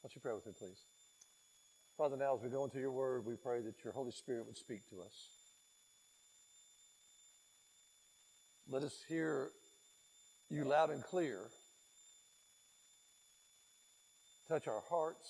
Why don't you pray with me, please? Father, now as we go into your word, we pray that your Holy Spirit would speak to us. Let us hear you loud and clear. Touch our hearts.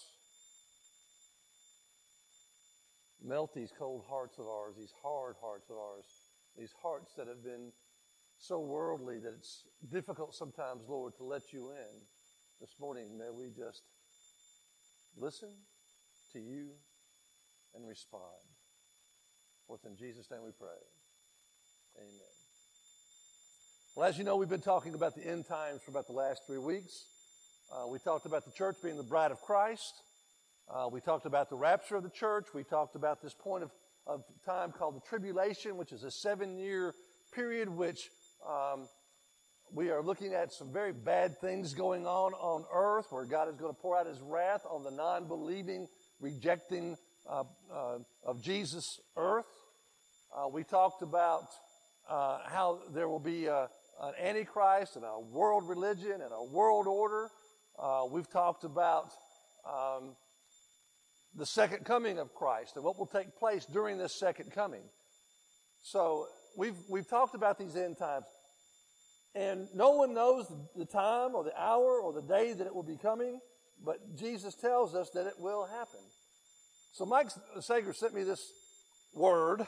Melt these cold hearts of ours, these hard hearts of ours, these hearts that have been so worldly that it's difficult sometimes, Lord, to let you in. This morning, may we just listen to you and respond. For it's in Jesus' name we pray. Amen. Well, as you know, we've been talking about the end times for about the last 3 weeks. We talked about the church being the bride of Christ. We talked about the rapture of the church. We talked about this point of time called the tribulation, which is a 7-year period which we are looking at some very bad things going on earth, where God is going to pour out his wrath on the non-believing, rejecting of Jesus' earth. We talked about how there will be an antichrist and a world religion and a world order. We've talked about the second coming of Christ and what will take place during this second coming. So we've talked about these end times. And no one knows the time or the hour or the day that it will be coming, but Jesus tells us that it will happen. So Mike Sager sent me this word,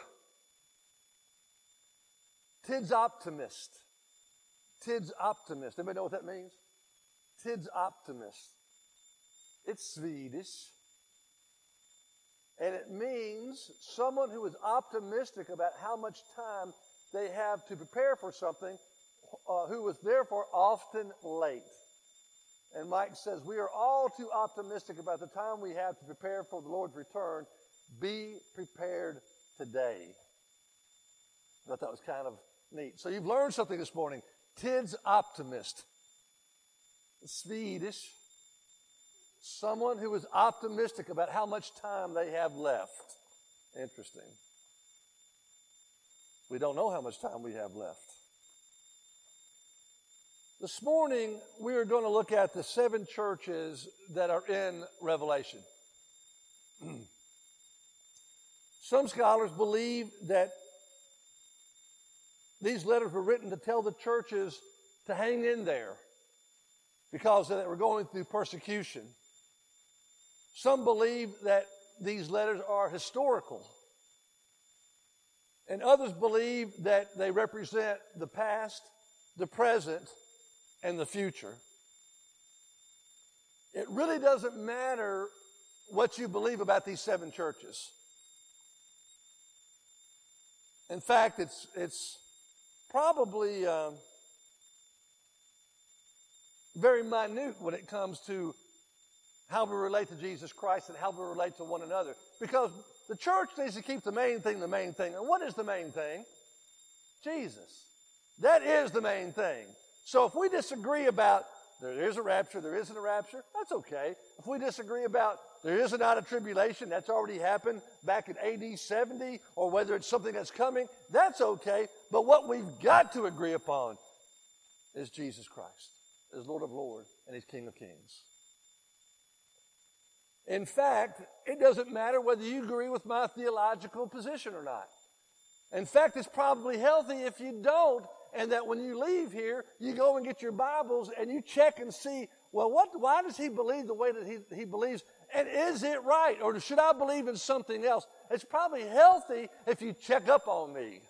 tidsoptimist. Tidsoptimist. Anybody know what that means? Tidsoptimist. It's Swedish. And it means someone who is optimistic about how much time they have to prepare for something, who is therefore often late. And Mike says, we are all too optimistic about the time we have to prepare for the Lord's return. Be prepared today. I thought that was kind of neat. So you've learned something this morning. Tidsoptimist. Swedish. Someone who is optimistic about how much time they have left. Interesting. We don't know how much time we have left. This morning, we are going to look at the 7 churches that are in Revelation. Some scholars believe that these letters were written to tell the churches to hang in there because they were going through persecution. Some believe that these letters are historical. And others believe that they represent the past, the present, and the future. It really doesn't matter what you believe about these 7 churches. In fact, it's probably very minute when it comes to how we relate to Jesus Christ and how we relate to one another. Because the church needs to keep the main thing the main thing. And what is the main thing? Jesus. That is the main thing. So if we disagree about there is a rapture, there isn't a rapture, that's okay. If we disagree about there is not a tribulation, that's already happened back in AD 70, or whether it's something that's coming, that's okay. But what we've got to agree upon is Jesus Christ, is Lord of Lords, and He's King of Kings. In fact, it doesn't matter whether you agree with my theological position or not. In fact, it's probably healthy if you don't, and that when you leave here, you go and get your Bibles and you check and see, well, why does he believe the way that he believes? And is it right? Or should I believe in something else? It's probably healthy if you check up on me.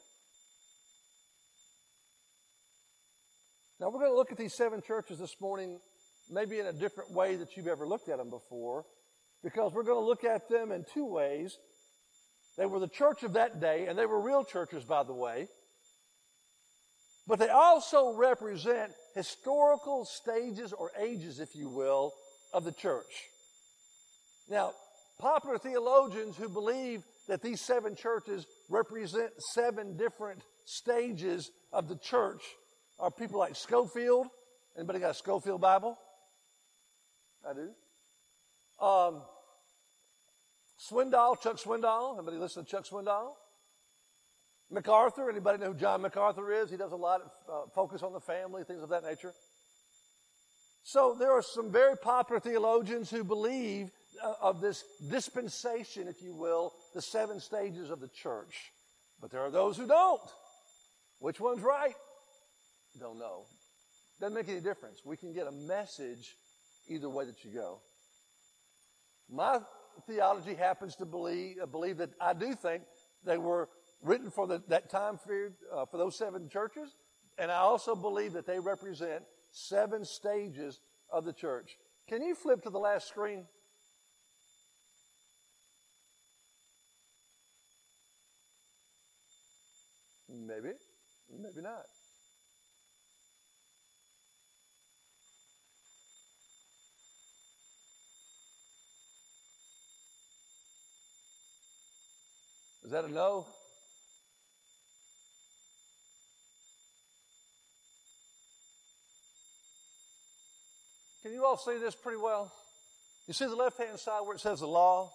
Now, we're going to look at these 7 churches this morning, maybe in a different way that you've ever looked at them before, because we're going to look at them in 2 ways. They were the church of that day, and they were real churches, by the way. But they also represent historical stages or ages, if you will, of the church. Now, popular theologians who believe that these 7 churches represent 7 different stages of the church are people like Scofield. Anybody got a Scofield Bible? I do. Swindoll, Chuck Swindoll. Anybody listen to Chuck Swindoll? MacArthur. Anybody know who John MacArthur is? He does a lot of focus on the family, things of that nature. So there are some very popular theologians who believe of this dispensation, if you will, the 7 stages of the church. But there are those who don't. Which one's right? Don't know. Doesn't make any difference. We can get a message either way that you go. My theology happens to believe that I do think they were written for that time period, for those 7 churches. And I also believe that they represent 7 stages of the church. Can you flip to the last screen? Maybe, maybe not. Is that a no? Can you all see this pretty well? You see the left-hand side where it says the law?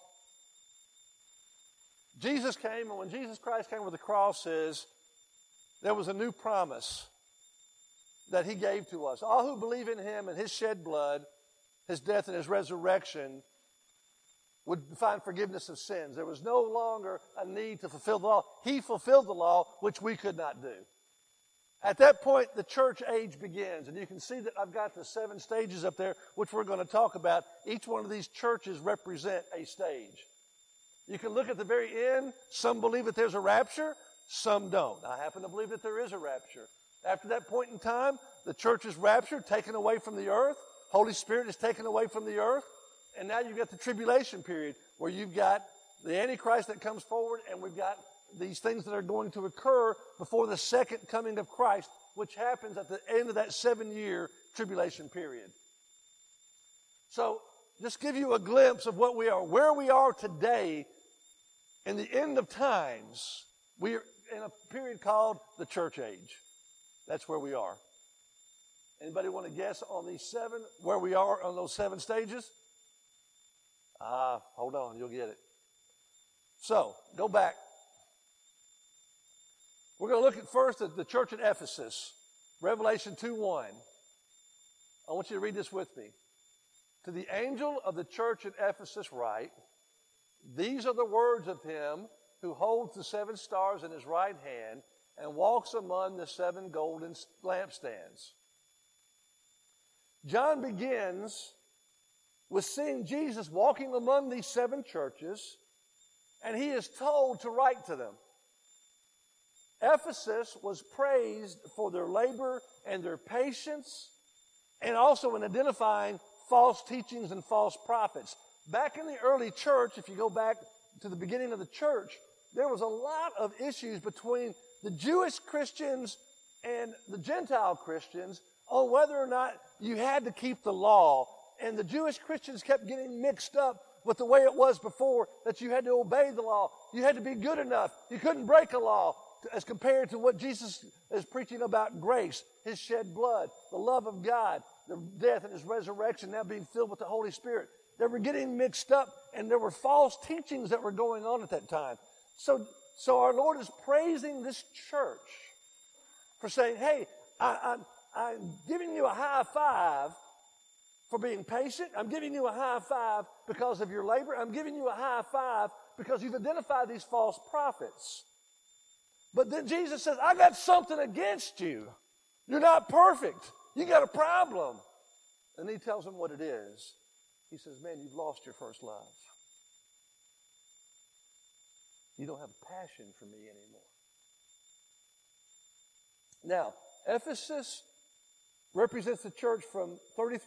Jesus came, and when Jesus Christ came with the cross, there was a new promise that he gave to us. All who believe in him and his shed blood, his death and his resurrection, would find forgiveness of sins. There was no longer a need to fulfill the law. He fulfilled the law, which we could not do. At that point, the church age begins. And you can see that I've got the 7 stages up there, which we're going to talk about. Each one of these churches represent a stage. You can look at the very end. Some believe that there's a rapture. Some don't. I happen to believe that there is a rapture. After that point in time, the church is raptured, taken away from the earth. Holy Spirit is taken away from the earth. And now you've got the tribulation period where you've got the Antichrist that comes forward, and we've got these things that are going to occur before the second coming of Christ, which happens at the end of that 7-year tribulation period. So just give you a glimpse of what we are, where we are today in the end of times. We are in a period called the church age. That's where we are. Anybody want to guess on these 7, where we are on those 7 stages? Hold on, you'll get it. So, go back. We're going to look at first at the church at Ephesus, Revelation 2:1. I want you to read this with me. To the angel of the church at Ephesus write, these are the words of him who holds the 7 stars in his right hand and walks among the 7 golden lampstands. John begins with seeing Jesus walking among these 7 churches, and he is told to write to them. Ephesus was praised for their labor and their patience, and also in identifying false teachings and false prophets. Back in the early church, if you go back to the beginning of the church, there was a lot of issues between the Jewish Christians and the Gentile Christians on whether or not you had to keep the law. And the Jewish Christians kept getting mixed up with the way it was before, that you had to obey the law. You had to be good enough. You couldn't break a law, as compared to what Jesus is preaching about grace, his shed blood, the love of God, the death and his resurrection, now being filled with the Holy Spirit. They were getting mixed up, and there were false teachings that were going on at that time. So our Lord is praising this church for saying, hey, I'm giving you a high five for being patient. I'm giving you a high five because of your labor. I'm giving you a high five because you've identified these false prophets. But then Jesus says, I got something against you. You're not perfect. You got a problem. And he tells them what it is. He says, man, you've lost your first love. You don't have a passion for me anymore. Now, Ephesus represents the church from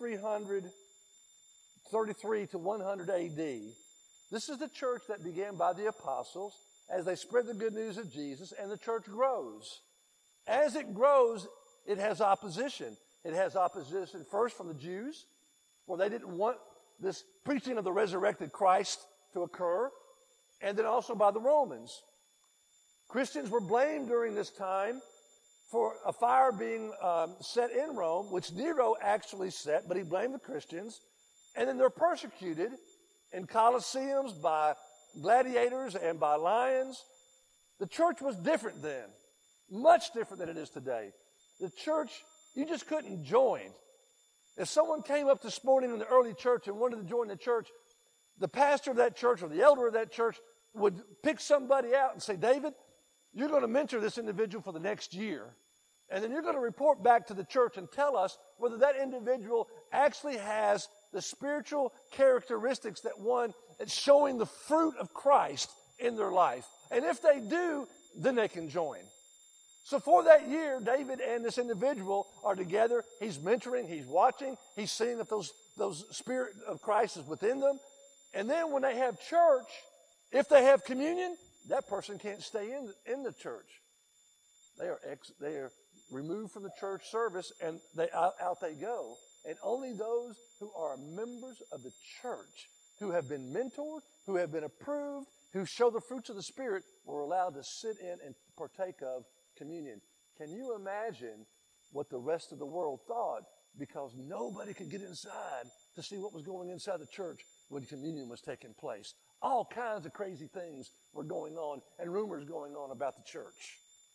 33 to 100 AD. This is the church that began by the apostles as they spread the good news of Jesus, and the church grows. As it grows, it has opposition. It has opposition first from the Jews, where they didn't want this preaching of the resurrected Christ to occur, and then also by the Romans. Christians were blamed during this time for a fire being set in Rome, which Nero actually set, but he blamed the Christians. And then they're persecuted in colosseums by gladiators and by lions. The church was different then, much different than it is today. The church, you just couldn't join. If someone came up this morning in the early church and wanted to join the church, the pastor of that church or the elder of that church would pick somebody out and say, David, you're going to mentor this individual for the next year. And then you're going to report back to the church and tell us whether that individual actually has the spiritual characteristics that one is showing the fruit of Christ in their life. And if they do, then they can join. So for that year, David and this individual are together. He's mentoring, he's watching, he's seeing if those spirit of Christ is within them. And then when they have church, if they have communion, that person can't stay in the church. They are removed from the church service, and out they go. And only those who are members of the church, who have been mentored, who have been approved, who show the fruits of the Spirit, were allowed to sit in and partake of communion. Can you imagine what the rest of the world thought? Because nobody could get inside to see what was going inside the church when communion was taking place. All kinds of crazy things were going on and rumors going on about the church.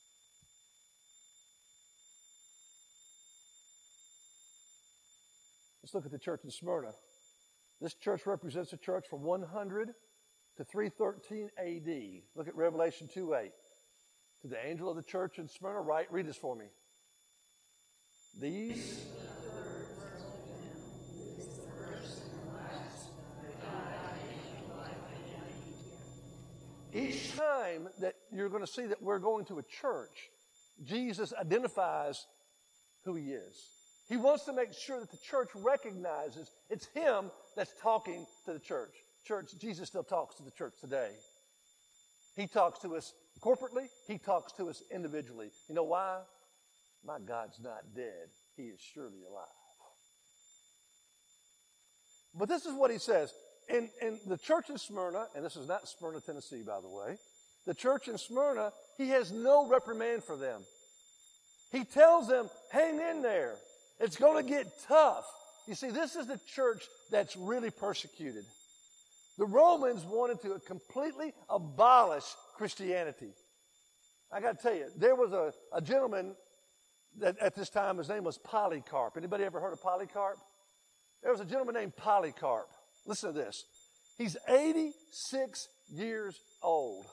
Let's look at the church in Smyrna. This church represents a church from 100 to 313 AD. Look at Revelation 2:8. To the angel of the church in Smyrna, write, read this for me. These each time that you're going to see that we're going to a church, Jesus identifies who he is. He wants to make sure that the church recognizes it's him that's talking to the church. Church, Jesus still talks to the church today. He talks to us corporately. He talks to us individually. You know why? My God's not dead. He is surely alive. But this is what he says. In the church in Smyrna, and this is not Smyrna, Tennessee, by the way, the church in Smyrna, he has no reprimand for them. He tells them, hang in there. It's going to get tough. You see, this is the church that's really persecuted. The Romans wanted to completely abolish Christianity. I got to tell you, there was a gentleman that at this time, his name was Polycarp. Anybody ever heard of Polycarp? There was a gentleman named Polycarp. Listen to this. He's 86 years old.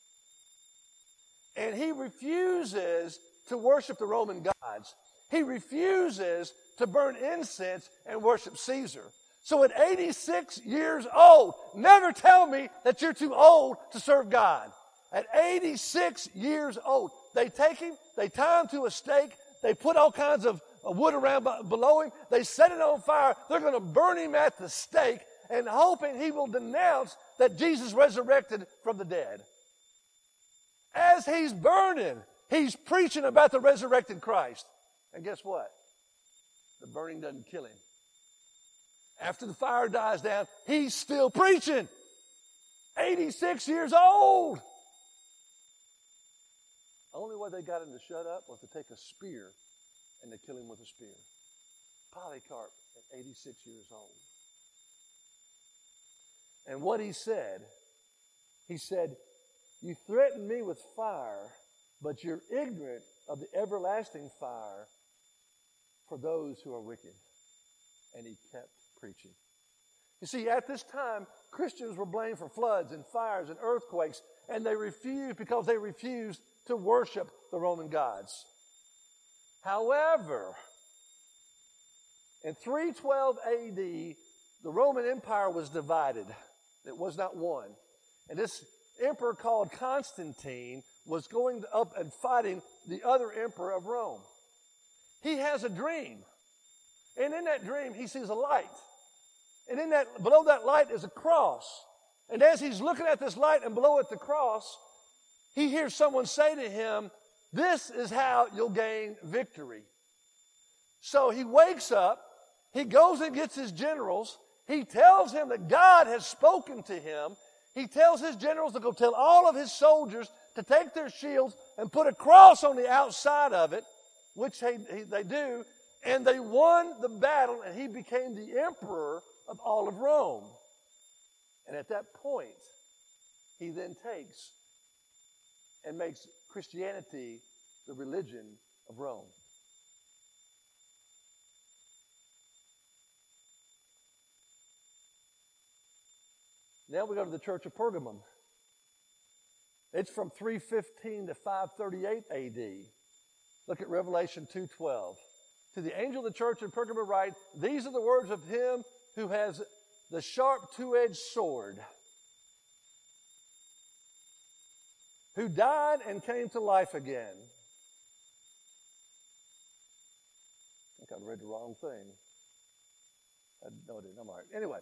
And he refuses to worship the Roman gods. He refuses to burn incense and worship Caesar. So at 86 years old, never tell me that you're too old to serve God. At 86 years old, they take him, they tie him to a stake, they put all kinds of wood around below him, they set it on fire, they're going to burn him at the stake and hoping he will denounce that Jesus resurrected from the dead. As he's burning, he's preaching about the resurrected Christ. And guess what? The burning doesn't kill him. After the fire dies down, he's still preaching. 86 years old. The only way they got him to shut up was to take a spear and to kill him with a spear. Polycarp at 86 years old. And what he said, you threaten me with fire, but you're ignorant of the everlasting fire for those who are wicked. And he kept preaching. You see, at this time, Christians were blamed for floods and fires and earthquakes, and they refused to worship the Roman gods. However, in 312 AD, the Roman Empire was divided. It was not one. And this emperor called Constantine was going up and fighting the other emperor of Rome. He has a dream. And in that dream, he sees a light. And below that light is a cross. And as he's looking at this light and below it the cross, he hears someone say to him, this is how you'll gain victory. So he wakes up, he goes and gets his generals, he tells him that God has spoken to him. He tells his generals to go tell all of his soldiers to take their shields and put a cross on the outside of it, which they do, and they won the battle, and he became the emperor of all of Rome. And at that point, he then takes and makes Christianity the religion of Rome. Now we go to the church of Pergamum. It's from 315 to 538 AD. Look at Revelation 2:12. To the angel of the church in Pergamum write, these are the words of him who has the sharp two-edged sword, who died and came to life again. I think I read the wrong thing. No, I didn't. I'm all right. Anyway,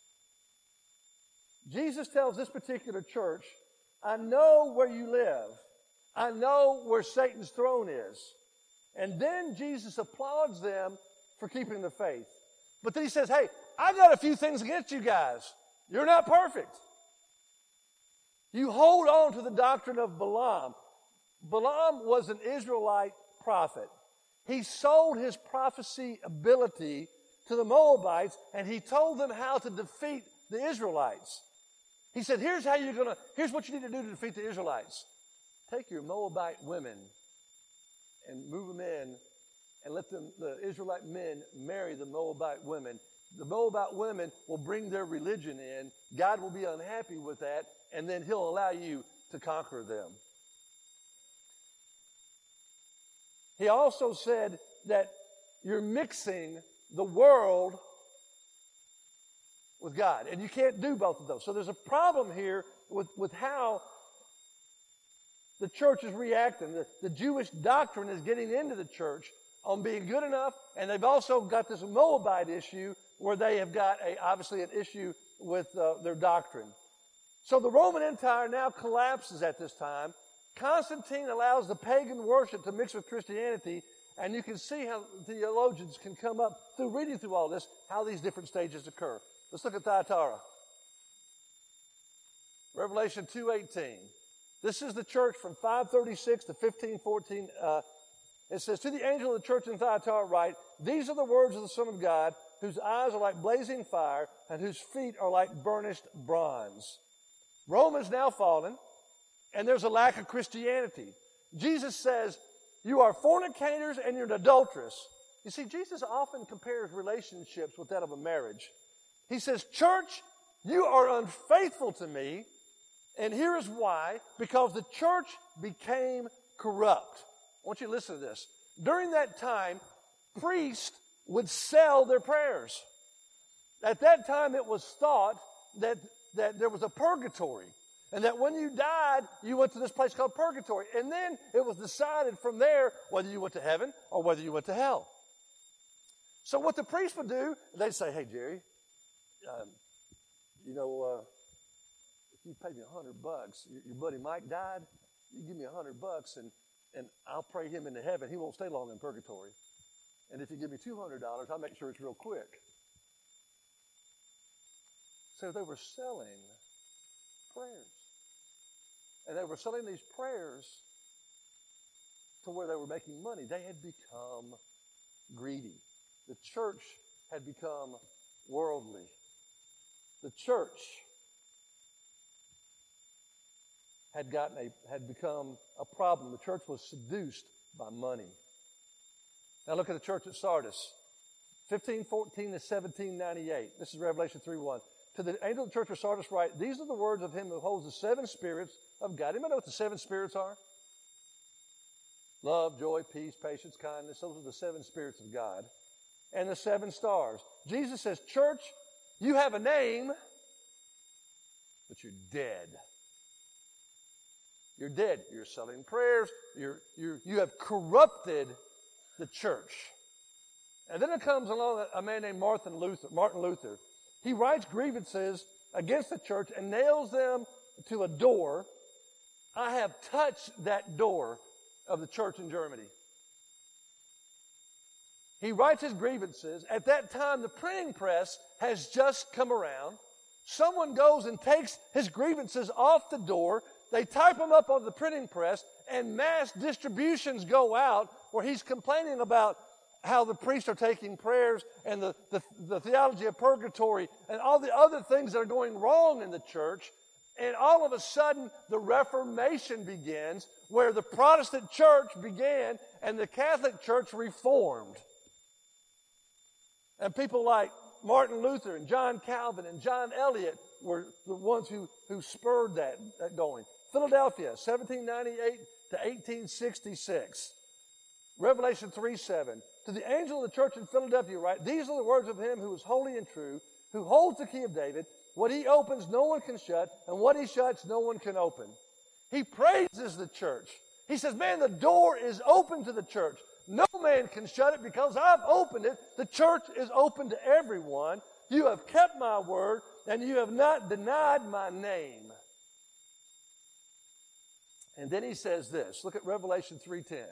Jesus tells this particular church, I know where you live. I know where Satan's throne is. And then Jesus applauds them for keeping the faith. But then he says, hey, I got a few things against you guys. You're not perfect. You hold on to the doctrine of Balaam. Balaam was an Israelite prophet. He sold his prophecy ability to the Moabites, and he told them how to defeat the Israelites. He said, here's what you need to do to defeat the Israelites. Take your Moabite women and move them in and let the Israelite men marry the Moabite women. The Moabite women will bring their religion in. God will be unhappy with that, and then he'll allow you to conquer them. He also said that you're mixing the world with God, and you can't do both of those. So there's a problem here with how the church is reacting. The Jewish doctrine is getting into the church on being good enough, and they've also got this Moabite issue where they have got obviously an issue with their doctrine. So the Roman Empire now collapses at this time. Constantine allows the pagan worship to mix with Christianity, and you can see how theologians can come up through reading through all this, how these different stages occur. Let's look at Thyatira. Revelation 2:18. This is the church from 536 to 1514. It says, to the angel of the church in Thyatira write, these are the words of the Son of God, whose eyes are like blazing fire, and whose feet are like burnished bronze. Rome is now fallen, and there's a lack of Christianity. Jesus says, you are fornicators and you're an adulteress. You see, Jesus often compares relationships with that of a marriage. He says, church, you are unfaithful to me, and here is why. Because the church became corrupt. I want you to listen to this. During that time, priests would sell their prayers. At that time, it was thought that there was a purgatory, and that when you died, you went to this place called purgatory. And then it was decided from there whether you went to heaven or whether you went to hell. So what the priest would do, they'd say, hey, Jerry, if you pay me $100, your buddy Mike died, you give me $100 and I'll pray him into heaven. He won't stay long in purgatory. And if you give me $200, I'll make sure it's real quick. So they were selling prayers. And they were selling these prayers to where they were making money. They had become greedy. The church had become worldly. The church had become a problem. The church was seduced by money. Now look at the church at Sardis, 1514 to 1798. This is Revelation 3:1. To the angel of the church of Sardis write, these are the words of him who holds the seven spirits of God. Anybody know what the seven spirits are? Love, joy, peace, patience, kindness. Those are the seven spirits of God. And the seven stars. Jesus says, church, you have a name, but you're dead. You're dead. You're selling prayers. You have corrupted the church. And then it comes along a man named Martin Luther. He writes grievances against the church and nails them to a door. I have touched that door of the church in Germany. He writes his grievances. At that time, the printing press has just come around. Someone goes and takes his grievances off the door. They type them up on the printing press, and mass distributions go out where he's complaining about how the priests are taking prayers and the theology of purgatory and all the other things that are going wrong in the church. And all of a sudden, the Reformation begins, where the Protestant church began and the Catholic Church reformed. And people like Martin Luther and John Calvin and John Eliot were the ones who spurred that going. Philadelphia, 1798 to 1866. Revelation 3:7. To the angel of the church in Philadelphia write, these are the words of him who is holy and true, who holds the key of David. What he opens, no one can shut, and what he shuts, no one can open. He praises the church. He says, man, the door is open to the church. No man can shut it because I've opened it. The church is open to everyone. You have kept my word, and you have not denied my name. And then he says this. Look at Revelation 3:10.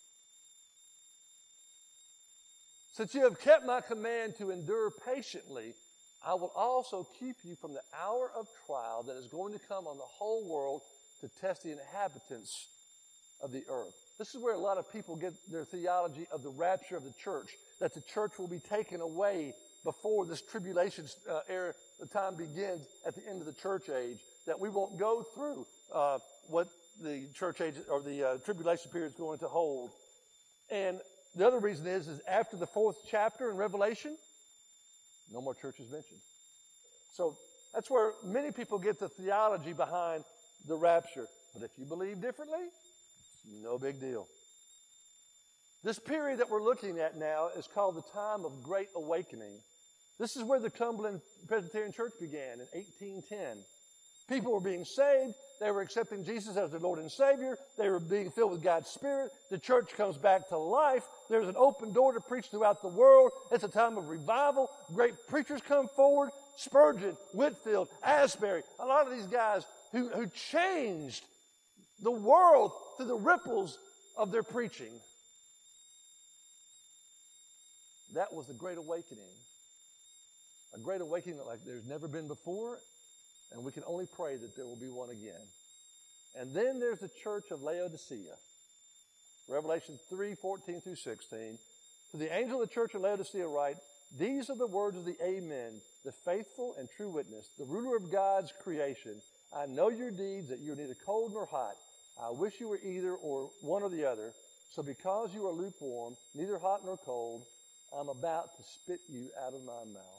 Since you have kept my command to endure patiently, I will also keep you from the hour of trial that is going to come on the whole world to test the inhabitants of the earth. This is where a lot of people get their theology of the rapture of the church, that the church will be taken away before this tribulation era, the time begins at the end of the church age, that we won't go through what the church age or the tribulation period is going to hold. And the other reason is after the 4th chapter in Revelation, no more church is mentioned. So that's where many people get the theology behind the rapture. But if you believe differently, it's no big deal. This period that we're looking at now is called the time of Great Awakening. This is where the Cumberland Presbyterian Church began in 1810. People were being saved. They were accepting Jesus as their Lord and Savior. They were being filled with God's Spirit. The church comes back to life. There's an open door to preach throughout the world. It's a time of revival. Great preachers come forward. Spurgeon, Whitefield, Asbury, a lot of these guys who changed the world through the ripples of their preaching. That was the Great Awakening. A Great Awakening like there's never been before, and we can only pray that there will be one again. And then there's the church of Laodicea. Revelation 3:14 through 16. To the angel of the church of Laodicea write, these are the words of the Amen, the faithful and true witness, the ruler of God's creation. I know your deeds, that you are neither cold nor hot. I wish you were either or one or the other. So because you are lukewarm, neither hot nor cold, I'm about to spit you out of my mouth.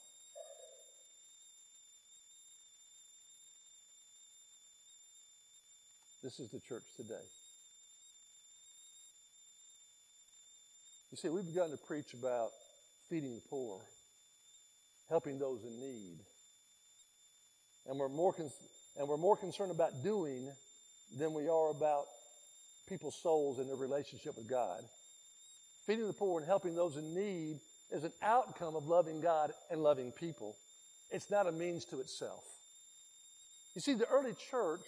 This is the church today. You see, we've begun to preach about feeding the poor, helping those in need. And we're more concerned about doing than we are about people's souls and their relationship with God. Feeding the poor and helping those in need is an outcome of loving God and loving people. It's not a means to itself. You see, the early church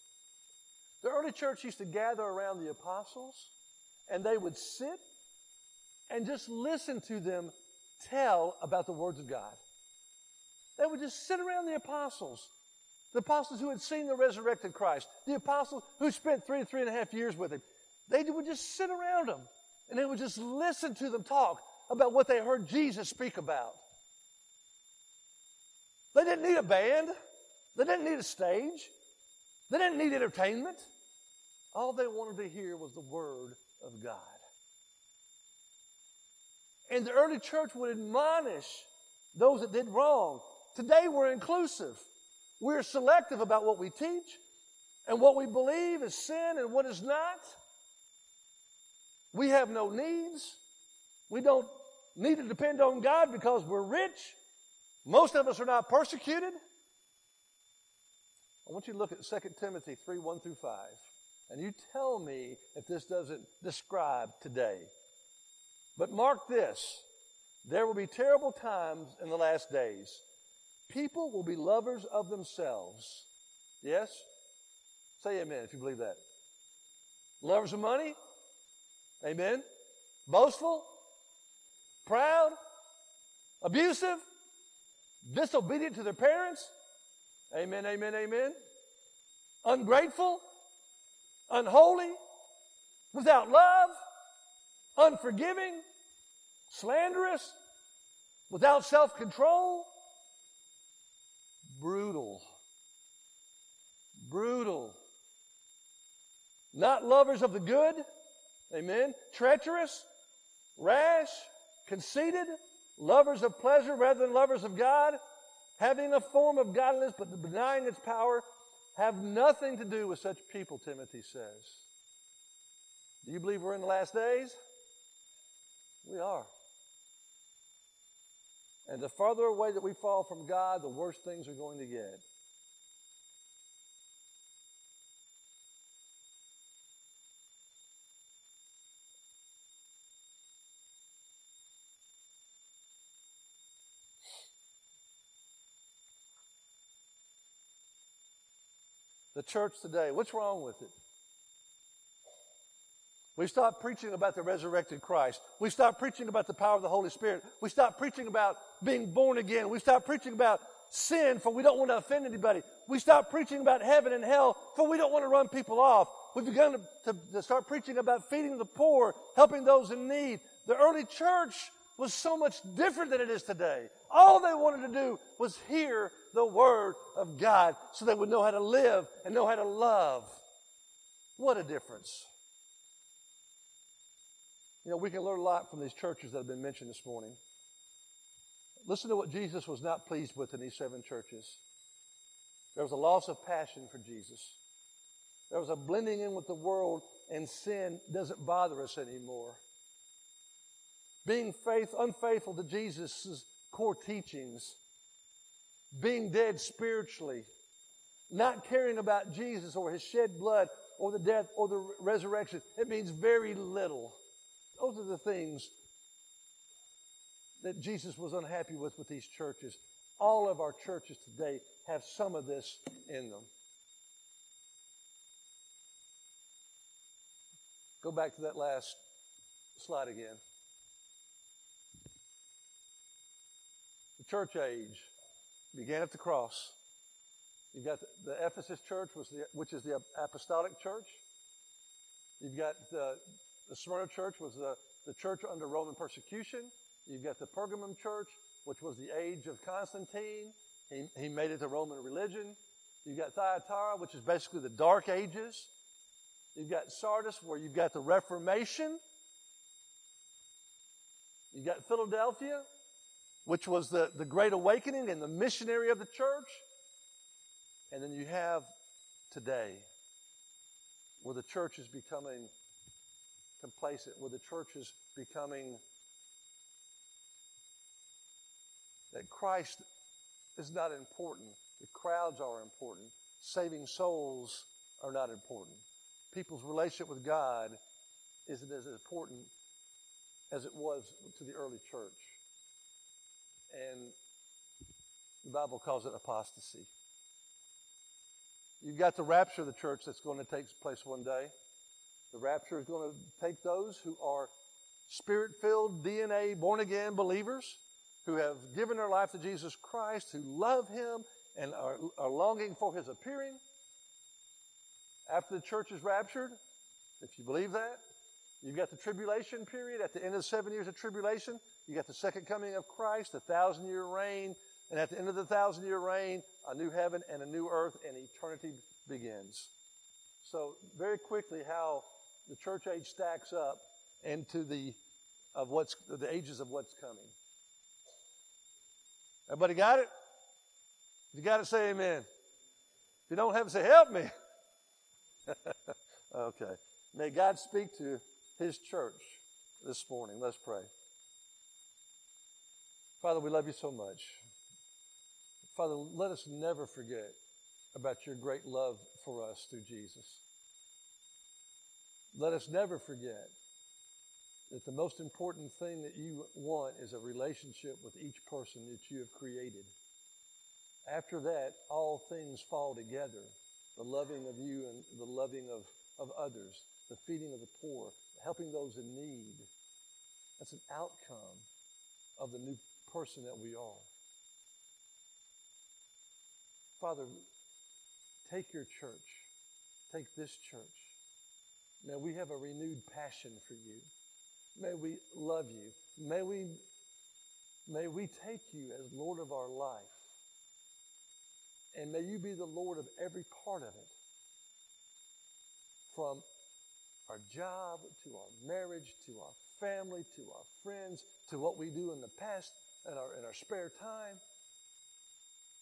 used to gather around the apostles, and they would sit and just listen to them tell about the words of God. They would just sit around the apostles who had seen the resurrected Christ, the apostles who spent 3.5 years with him. They would just sit around them, and they would just listen to them talk about what they heard Jesus speak about. They didn't need a band. They didn't need a stage. They didn't need entertainment. All they wanted to hear was the Word of God. And the early church would admonish those that did wrong. Today we're inclusive. We're selective about what we teach and what we believe is sin and what is not. We have no needs. We don't need to depend on God because we're rich. Most of us are not persecuted. I want you to look at 2 Timothy 3:1 through 5. And you tell me if this doesn't describe today. But mark this. There will be terrible times in the last days. People will be lovers of themselves. Yes? Say amen if you believe that. Lovers of money? Amen. Boastful? Proud? Abusive? Disobedient to their parents? Amen, amen, amen. Ungrateful? Unholy? Without love? Unforgiving? Slanderous? Without self-control? Brutal. Not lovers of the good. Amen. Treacherous, rash, conceited, lovers of pleasure rather than lovers of God, having a form of godliness but denying its power, have nothing to do with such people, Timothy says. Do you believe we're in the last days? We are. And the farther away that we fall from God, the worse things are going to get. The church today, what's wrong with it? We stopped preaching about the resurrected Christ. We stopped preaching about the power of the Holy Spirit. We stopped preaching about being born again. We stopped preaching about sin, for we don't want to offend anybody. We stopped preaching about heaven and hell, for we don't want to run people off. We've begun to start preaching about feeding the poor, helping those in need. The early church was so much different than it is today. All they wanted to do was hear the Word of God so they would know how to live and know how to love. What a difference. You know, we can learn a lot from these churches that have been mentioned this morning. Listen to what Jesus was not pleased with in these 7 churches. There was a loss of passion for Jesus. There was a blending in with the world, and sin doesn't bother us anymore. Being unfaithful to Jesus' core teachings. Being dead spiritually. Not caring about Jesus or His shed blood or the death or the resurrection. It means very little. Those are the things that Jesus was unhappy with these churches. All of our churches today have some of this in them. Go back to that last slide again. The church age began at the cross. You've got the Ephesus church, which is the apostolic church. You've got the Smyrna church was the church under Roman persecution. You've got the Pergamum church, which was the age of Constantine. He made it the Roman religion. You've got Thyatira, which is basically the Dark Ages. You've got Sardis, where you've got the Reformation. You've got Philadelphia, which was the Great Awakening and the missionary of the church. And then you have today, where the church is becoming complacent, where the church is becoming that Christ is not important. The crowds are important. Saving souls are not important. People's relationship with God isn't as important as it was to the early church. And the Bible calls it apostasy. You've got the rapture of the church that's going to take place one day. The rapture is going to take those who are Spirit-filled, DNA, born-again believers who have given their life to Jesus Christ, who love Him and are longing for His appearing. After the church is raptured, if you believe that, you've got the tribulation period. At the end of the 7 years of tribulation, you got the second coming of Christ, the 1,000-year reign. And at the end of the 1,000-year reign, a new heaven and a new earth, and eternity begins. So very quickly, how the church age stacks up into the ages of what's coming. Everybody got it? If you got it, say amen. If you don't have it, say help me. Okay. May God speak to His church this morning. Let's pray. Father, we love You so much. Father, let us never forget about Your great love for us through Jesus. Let us never forget that the most important thing that You want is a relationship with each person that You have created. After that, all things fall together. The loving of You and the loving of others, the feeding of the poor, helping those in need. That's an outcome of the new person that we are. Father, take Your church. Take this church. May we have a renewed passion for You. May we love You. May we take You as Lord of our life. And may You be the Lord of every part of it. From our job, to our marriage, to our family, to our friends, to what we do in the past and in our spare time.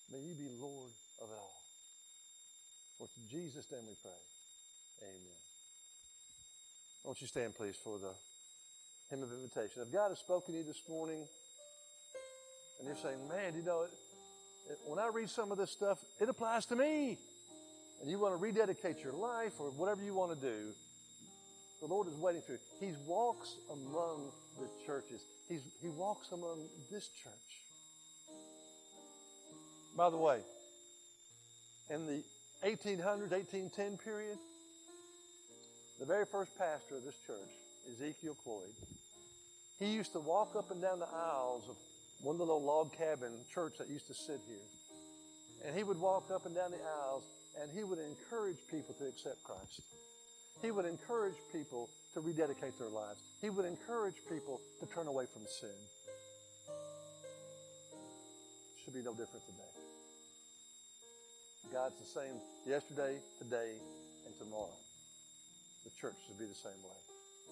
May you be Lord of it all. For it's in Jesus' name we pray. Amen. Won't you stand, please, for the hymn of invitation. If God has spoken to you this morning, and you're saying, man, when I read some of this stuff, it applies to me, and you want to rededicate your life or whatever you want to do, the Lord is waiting for you. He walks among the churches. He walks among this church. By the way, in the 1800s, 1810 period, the very first pastor of this church, Ezekiel Cloyd, he used to walk up and down the aisles of one little log cabin church that used to sit here. And he would walk up and down the aisles, and he would encourage people to accept Christ. He would encourage people to rededicate their lives. He would encourage people to turn away from sin. It should be no different today. God's the same yesterday, today, and tomorrow. The church should be the same way.